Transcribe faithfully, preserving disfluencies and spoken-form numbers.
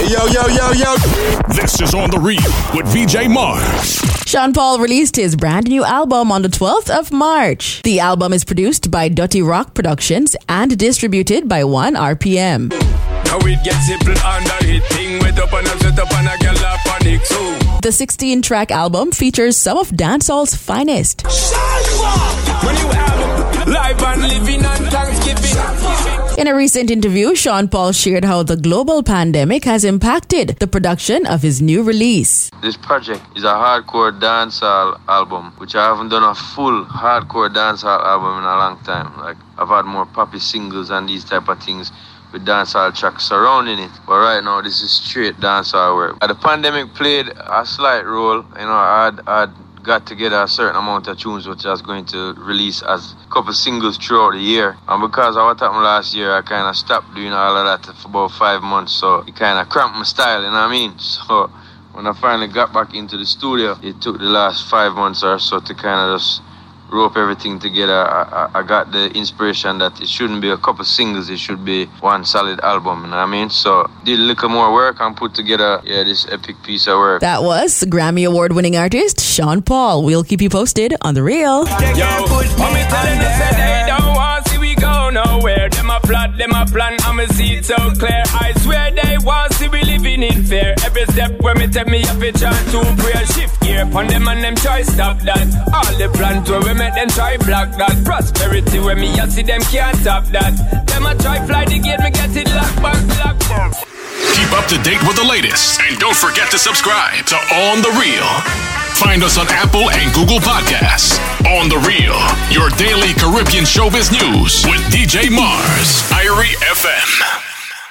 Yo, yo, yo, yo. This is On The Real with V J Mars. Sean Paul released his brand new album on the twelfth of March. The album is produced by Dutty Rock Productions and distributed by one R P M. Now it gets simple under hitting with up and set up and a girl a panic so. The sixteen-track album features some of dancehall's finest. When you have live and living on Thanksgiving. In a recent interview, Sean Paul shared how the global pandemic has impacted the production of his new release. This project is a hardcore dancehall album, which I haven't done a full hardcore dancehall album in a long time. Like, I've had more poppy singles and these type of things with dancehall tracks surrounding it. But right now, this is straight dancehall work. The pandemic played a slight role. You know, I had, I had got together a certain amount of tunes which I was going to release as a couple singles throughout the year. And because of what happened last year, I kind of stopped doing all of that for about five months. So it kind of cramped my style, you know what I mean? So when I finally got back into the studio, it took the last five months or so to kind of just rope everything together. I, I, I got the inspiration that it shouldn't be a couple singles, it should be one solid album, you know what I mean? So did a little more work and put together, yeah, this epic piece of work. That was Grammy Award-winning artist Sean Paul. We'll keep you posted on The Real. Yo, mommy telling us that they don't want to see we go nowhere. Them a plot, them a plan, I'ma see it so clear. I swear they want to see we living in fear. Every step when me take me up a chance to pray. Shift gear upon them and them try stop that. All the plans where we make them try block that. Prosperity when me a see them can't stop that. Them a try fly the gate, me get it locked back, locked back. Keep up to date with the latest. And don't forget to subscribe to On The Real. Find us on Apple and Google Podcasts. On The Real, your daily Caribbean showbiz news with D J Mars, Irie F M.